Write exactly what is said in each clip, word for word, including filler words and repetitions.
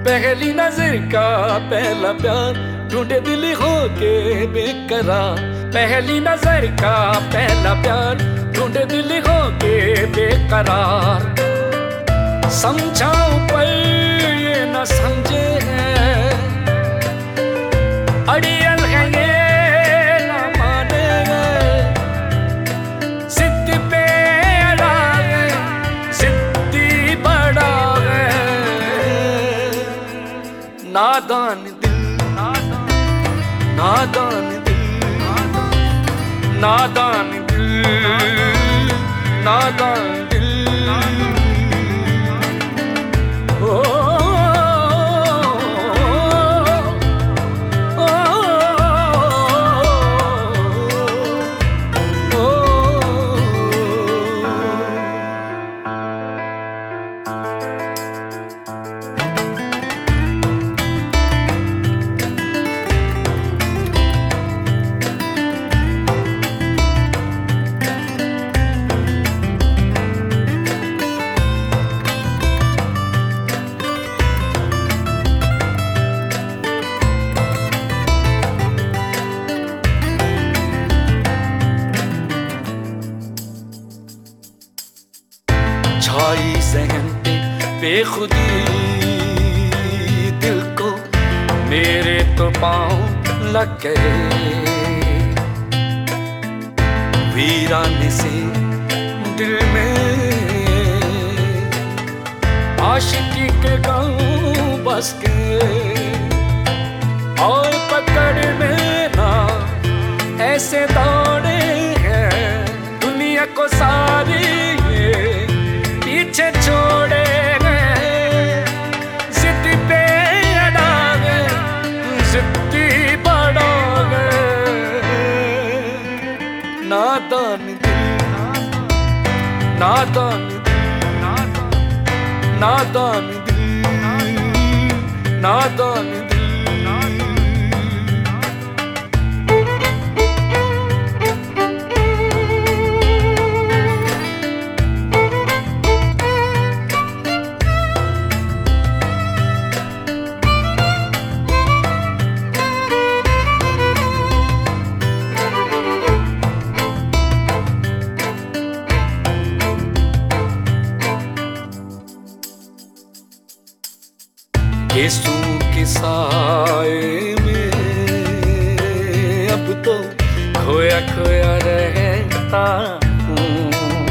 पहली नजर का पहला प्यार ढूंढे दिल हो के बेकरार। पहली नजर का पहला प्यार ढूंढे दिल हो के बेकरार। समझाऊं पर ये न समझे है, अड़ियल है ये न माने है। जिद पे अड़ा है, जिद्दी बड़ा है। नादान दिल, नादान दिल, नादान दिल, नादान दिल। ओ, ओ, ओ, छाई जहन पे बेखुदी, दिल को मेरे तो पाँव लग गए। वीराने से दिल में आशिकी के गाँव बस गए। और पकड़ में ना ऐसे दौड़े हैं दुनिया को सारी पीछे छोड़े गए। जिद पे अड़ा गए, जिद्दी बड़ा गए। नादान दिल, नादान दिल, नादान दिल, नादान दिल। यीशु के साए में अब तो खोया खोया रहता हूँ।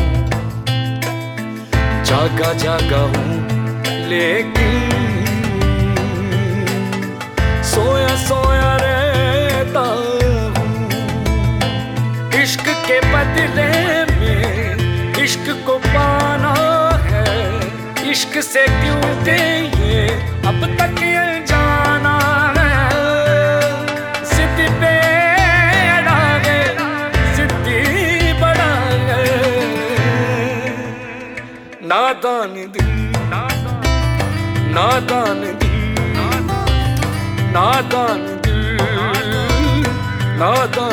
जागा जागा हूँ लेकिन सोया सोया रहता हूँ। इश्क के बदले में इश्क को पाना है। इश्क से क्यों दे ये अब तक ये जाना है। जिद पे अड़ा गए, जिद्दी बड़ा गए। नादान दिल, नादान दिल, नादान दिल, नादान